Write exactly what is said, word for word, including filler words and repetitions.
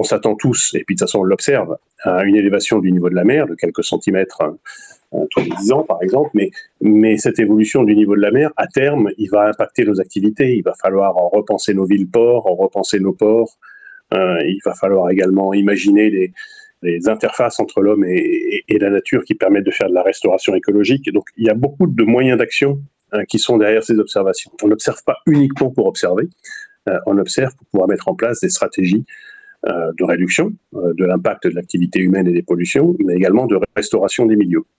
on s'attend tous, et puis de toute façon on l'observe, à une élévation du niveau de la mer de quelques centimètres euh, tous les dix ans par exemple, mais, mais cette évolution du niveau de la mer, à terme, il va impacter nos activités, il va falloir en repenser nos villes-ports, en repenser nos ports, euh, il va falloir également imaginer des, des interfaces entre l'homme et, et, et la nature qui permettent de faire de la restauration écologique. Donc il y a beaucoup de moyens d'action hein, qui sont derrière ces observations. On n'observe pas uniquement pour observer, euh, on observe pour pouvoir mettre en place des stratégies euh, de réduction euh, de l'impact de l'activité humaine et des pollutions, mais également de restauration des milieux.